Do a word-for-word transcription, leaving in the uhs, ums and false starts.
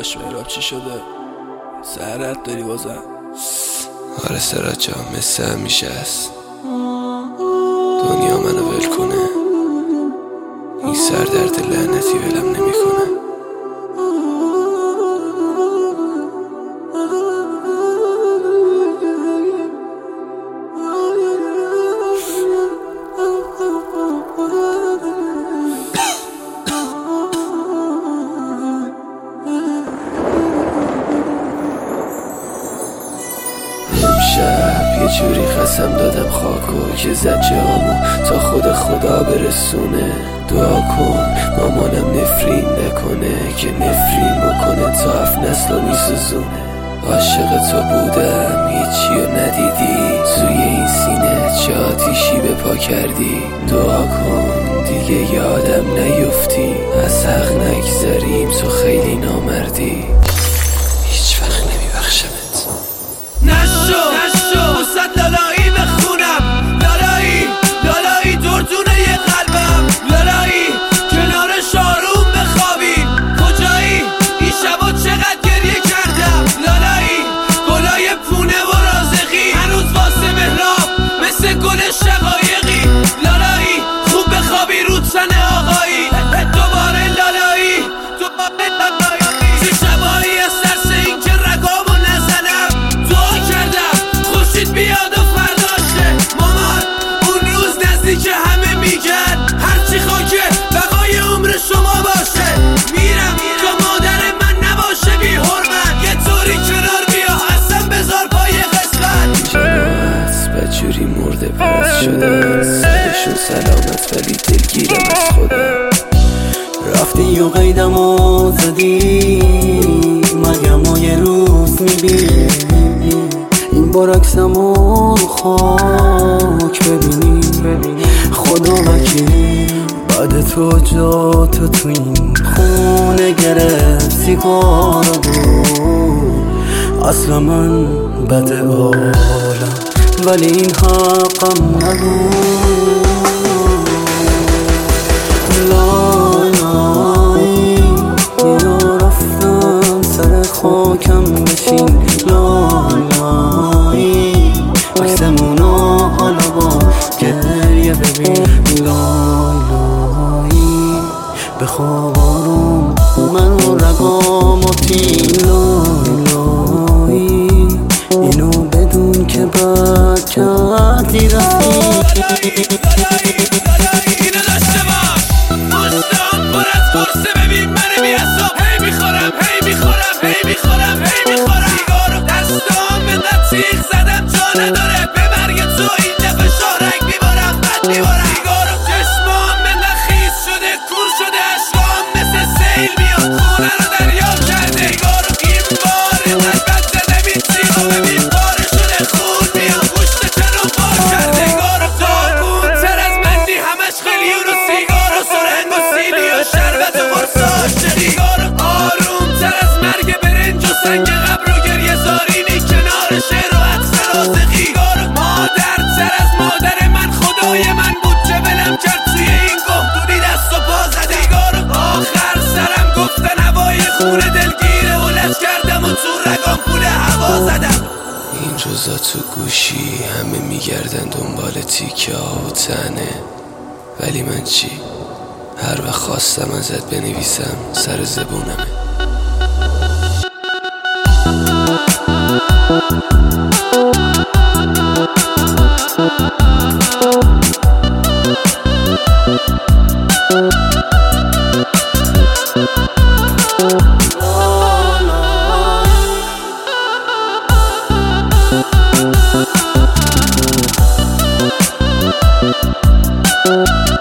داداش مهراب چی شده؟ سهرت داری بازم؟ آره سرات جان، مثل همیشه است. دنیا منو ول کنه، این سردرد لعنتی ولم نمیکنه. امشب یه جوری قسم دادم خاکو که زد جامو تا خود خدا برسونه. دعا کن مامانم نفرین نکنه که نفرین بکنه تا هفت نسلو میسوزونه. عاشق تو بودم هیچی رو ندیدی، توی این سینه چه آتیشی به پا کردی. دعا کن دیگه یادم نیفتی، از حق نگذریم تو خیلی نامردی. هیچ وقت نمیبخشمت. نشو نشو وسط لالایی بخونم، لالایی لالایی دردونه یه قلبم، لالایی کنار شاروم بخوابیم. کجایی این شبا چقدر گریه کردم، لالایی گلای پونه و رازقی هنوز واسه مهراب مثل گل شقایقی. لالایی خوب بخوابی رو تن آقایی، دوباره لالایی دوباره لالایی. چه شبایی از ترس این که رگامو نزنم دعا کردم خورشید بیاد و فرداشه. مامان اون روز نزدیک همه میگن هرچی خاکه بقای عمر شما باشه. میرم تا مادر من نباشه بی حرمت، یه طوری کنار بیا اصلا بذار پای قسمت. جماعت بجوری مرده پس شدن، سرشون سلامت ولی دلگیرم از خودم. رفتی و قیدم و زدی مرگم و یه روز میبینی، این بار عکسم و خاک ببینی. خدا وکیلی بعد تو جا تو تو این خونه گرفت سیگار بود. اصلا من بد عالم ولی این حقم نبود. خاکم بشین لالایی، عکسمونو حالا با گریه ببین. لالایی بخواب آروم منو رگام و تین. لالایی اینو بدون که بد کردی رفتی. اینو داشته باش مستان پر از قرصه، ببین من بی حساب هی میخورم هی میخورم هی میخورم هی میخورم. سیگارو دستام به تیغ زدم جا نداره، به مرگ تو این دفعه شارک میبارم بد میبارم. سیگارو چشمام به نخیز شده کور شده، اشکام مثل سیل میاد خونه رو دریا کرده. سیگارو این بار اینقدر بد زده میتیم و ببین پاره شده خون میاد گوشت چنو بار کرده. سیگارو داغون تر از مندی همش خیلیون و سیگارو سرنگ و سیلی و شربت و قرصاش. سیگارو آروم تر از مرگ برنج و سنگ قبر و گریه زارینی کنار شعر و عطس رازقی. سیگارو مادر تر از مادر من خدای من بود چه ولم کرد توی این گهدونی دست و پا زده. سیگارو آخر سرم گفتن هوای خونه دلگیره و لج کردم و تو رگام پول هوا زدم. این روزا تو گوشی همه میگردن دنبال تیکه ها و تنه، ولی من چی؟ هر وقت خواستم ازت بنویسم سر زبونمه. لالایی